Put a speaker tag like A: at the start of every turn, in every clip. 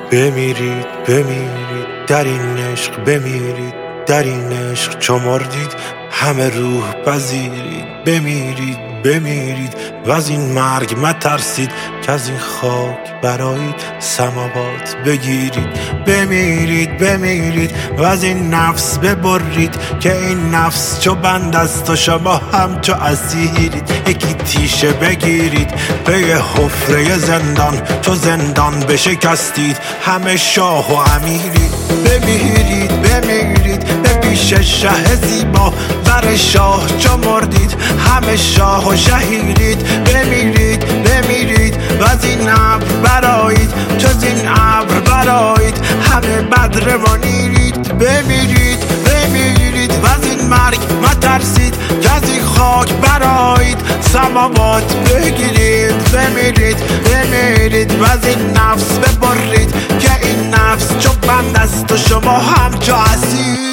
A: بمیرید بمیرید در این عشق، بمیرید در این عشق چو مردید همه روح پذیرید. بمیرید بمیرید و از این مرگ مترسید که از این خاک برایید سماوات بگیرید. بمیرید بمیرید و از این نفس ببرید که این نفس چو بند است و شما هم چو اسیرید. یکی تیشه بگیرید به حفره زندان، چو زندان بشکستید همه شاه و امیرید. بمیرید بمیرید به پیش شه زیبا، بر شاه چو مردید همه شاه و شهیرید. بمیرید بمیرید و از این ابر برایید، چو این ابر برایید همه بدر و نیرید. بمیرید بمیرید و از این مرگ مترسید که از این خاک برایید سماوات بگیرید. بمیرید بمیرید و از این نفس ببرید که این نفس چو بند است و شما هم چو اسیرید.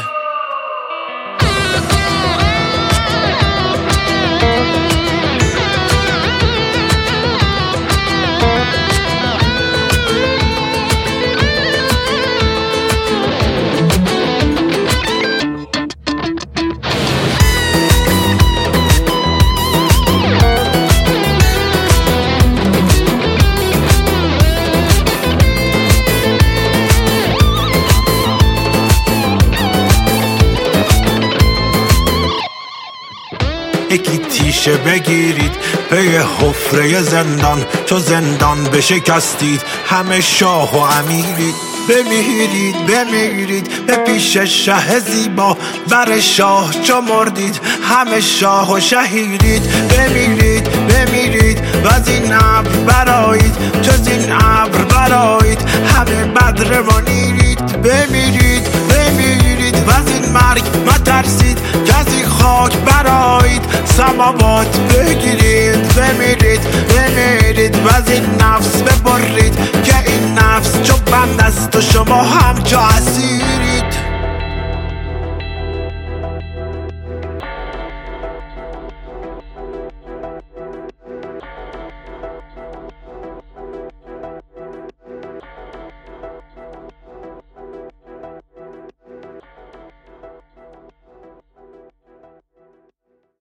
A: یکی تیشه بگیرید به حفره زندان، چو زندان بشکستید همه شاه و امیرید. بمیرید بمیرید به پیش شه زیبا، بر شاه چو مردید همه شاه و شهیرید. بمیرید بمیرید و از این ابر برایید، چو این ابر برایید همه بدر و نیرید. بمیرید بمیرید و از این مرگ مترسید که از این خاک برایید سماوات بگیرید. بمیرید بمیرید و از این نفس ببرید که این نفس چو بند است و شما هم چو اسیر.